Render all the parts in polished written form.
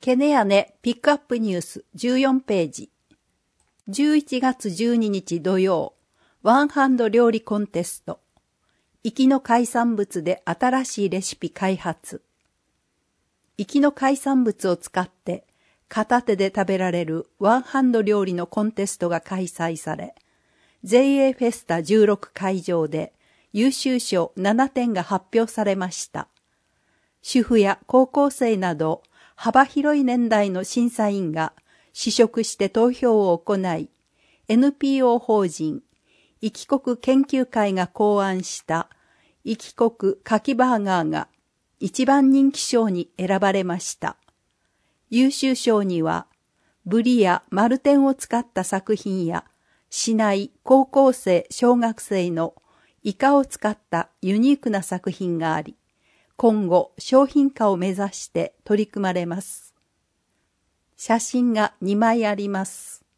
ケネヤネピックアップニュース14ページ。11月12日土曜、ワンハンド料理コンテスト。壱岐の海産物で新しいレシピ開発。壱岐の海産物を使って片手で食べられるワンハンド料理のコンテストが開催され、JA フェスタ16会場で優秀賞7点が発表されました。主婦や高校生など幅広い年代の審査員が試食して投票を行い、NPO 法人壱岐国研究会が考案した壱岐国かきバーガーが一番人気賞に選ばれました。優秀賞には、ブリや丸天を使った作品や、市内高校生小学生のイカを使ったユニークな作品があり、今後商品化を目指して取り組まれます。写真が2枚あります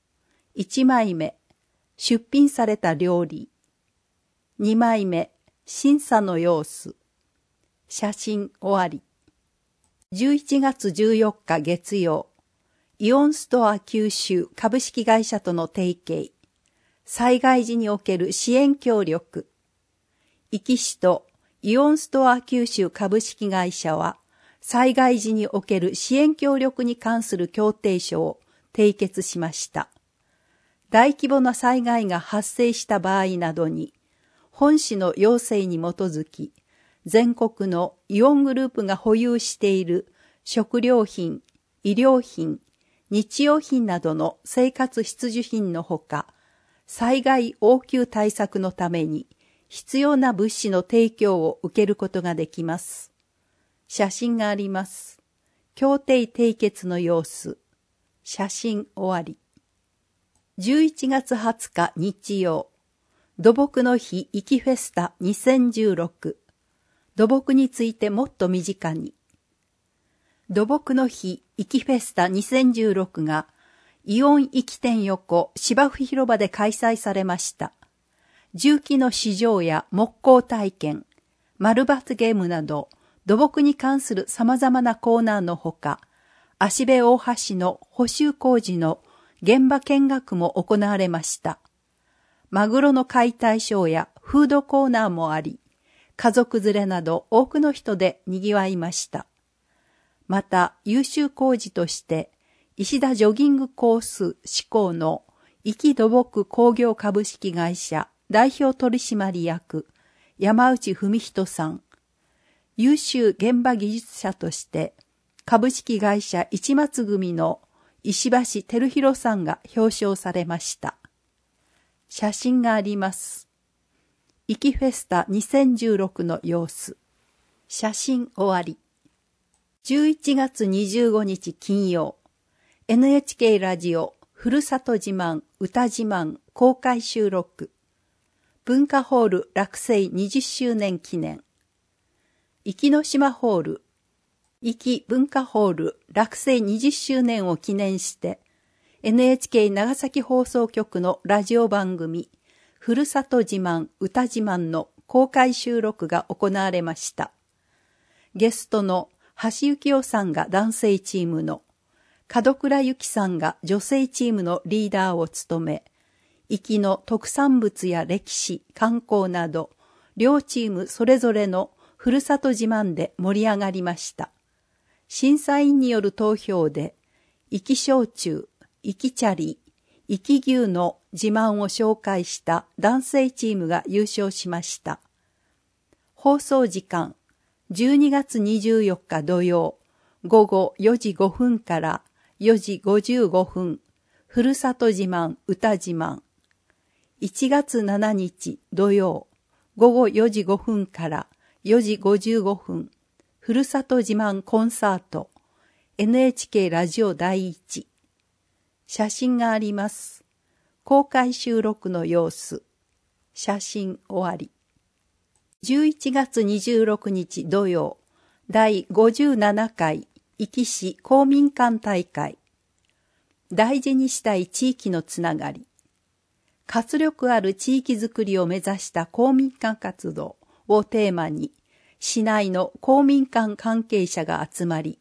。1枚目、出品された料理。2枚目、審査の様子。写真終わり。11月14日月曜、イオンストア九州株式会社との提携。災害時における支援協力。壱岐市とイオンストア九州株式会社は、災害時における支援協力に関する協定書を締結しました。大規模な災害が発生した場合などに、本市の要請に基づき、全国のイオングループが保有している食料品、医療品、日用品などの生活必需品のほか、災害応急対策のために、必要な物資の提供を受けることができます。写真があります。協定締結の様子。写真終わり。11月20日日曜。土木の日壱岐フェスタ2016。土木についてもっと身近に。土木の日壱岐フェスタ2016がイオン壱岐店横芝生広場で開催されました。重機の試乗や木工体験、丸抜ゲームなど土木に関する様々なコーナーのほか、芦部大橋の補修工事の現場見学も行われました。マグロの解体ショーやフードコーナーもあり、家族連れなど多くの人で賑わいました。また、優秀工事として、石田ジョギングコース施行の壱岐土木工業株式会社代表取締役山内文人さん、優秀現場技術者として株式会社市松組の石橋照弘さんが表彰されました。写真があります。壱岐フェスタ2016の様子。写真終わり。11月25日金曜、NHK ラジオふるさと自慢歌自慢公開収録。文化ホール落成20周年記念。壱岐の島ホール、壱岐文化ホール落成20周年を記念して、NHK 長崎放送局のラジオ番組、ふるさと自慢歌自慢の公開収録が行われました。ゲストの橋幸夫さんが男性チームの、門倉由紀さんが女性チームのリーダーを務め、壱岐の特産物や歴史、観光など、両チームそれぞれのふるさと自慢で盛り上がりました。審査員による投票で、壱岐焼酎、壱岐チャリ、壱岐牛の自慢を紹介した男性チームが優勝しました。放送時間、12月24日土曜、午後4時5分から4時55分、ふるさと自慢歌自慢。1月7日土曜、午後4時5分から4時55分、ふるさと自慢コンサート、NHK ラジオ第一。写真があります。公開収録の様子。写真終わり。11月26日土曜、第57回壱岐市公民館大会。大事にしたい地域のつながり。活力ある地域づくりを目指した公民館活動をテーマに、市内の公民館関係者が集まり、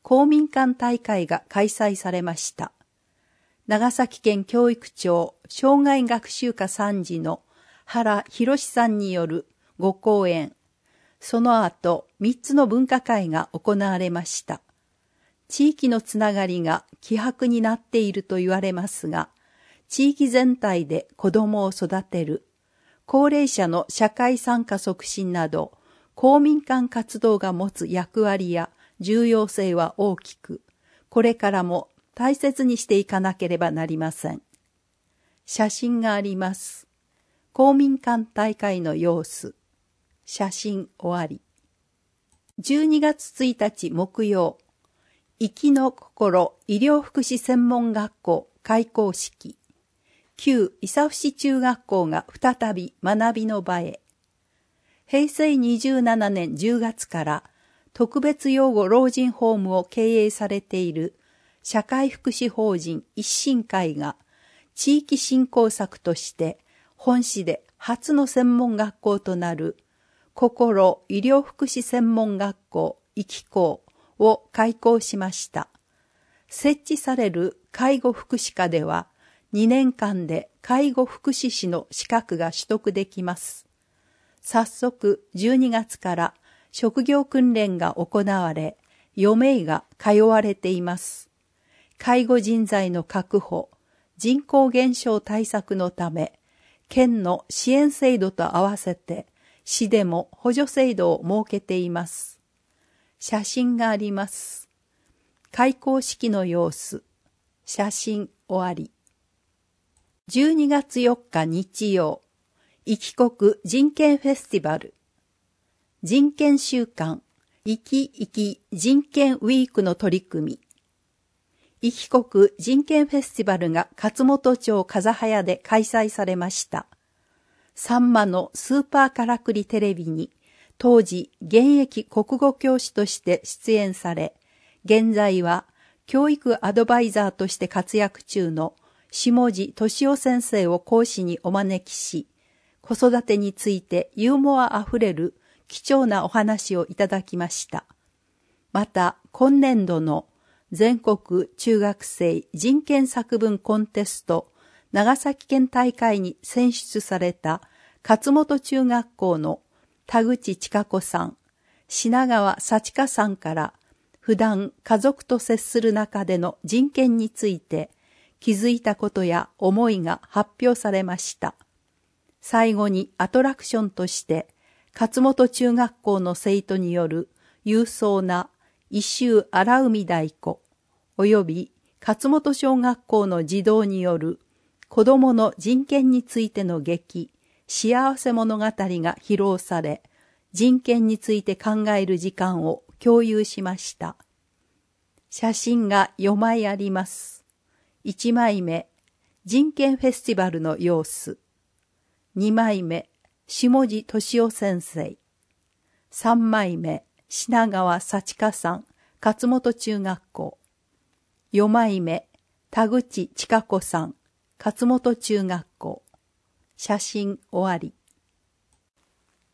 公民館大会が開催されました。長崎県教育庁障害学習科参事の原博さんによるご講演、その後3つの分科会が行われました。地域のつながりが希薄になっていると言われますが、地域全体で子どもを育てる、高齢者の社会参加促進など、公民館活動が持つ役割や重要性は大きく、これからも大切にしていかなければなりません。写真があります。公民館大会の様子。写真終わり。12月1日木曜、生きの心医療福祉専門学校開校式。旧伊佐伏中学校が再び学びの場へ。平成27年10月から特別養護老人ホームを経営されている社会福祉法人一新会が地域振興策として本市で初の専門学校となる心医療福祉専門学校生き校を開校しました。設置される介護福祉科では2年間で介護福祉士の資格が取得できます。早速12月から職業訓練が行われ、4名が通われています。介護人材の確保、人口減少対策のため、県の支援制度と合わせて、市でも補助制度を設けています。写真があります。開校式の様子。写真終わり。12月4日日曜、生き国人権フェスティバル。人権週間、生き生き人権ウィークの取り組み。生き国人権フェスティバルが勝本町風早で開催されました。さんまのスーパーからくりテレビに、当時現役国語教師として出演され、現在は教育アドバイザーとして活躍中の下地俊夫先生を講師にお招きし、子育てについてユーモアあふれる貴重なお話をいただきました。また、今年度の全国中学生人権作文コンテスト長崎県大会に選出された勝本中学校の田口千佳子さん、品川幸香さんから普段家族と接する中での人権について気づいたことや思いが発表されました。最後にアトラクションとして勝本中学校の生徒による勇壮な異臭荒海太鼓及び勝本小学校の児童による子どもの人権についての劇幸せ物語が披露され、人権について考える時間を共有しました。写真が4枚あります。1枚目、人権フェスティバルの様子。2枚目、下地俊夫先生。3枚目、品川幸香さん、勝本中学校。4枚目、田口千佳子さん、勝本中学校。写真終わり。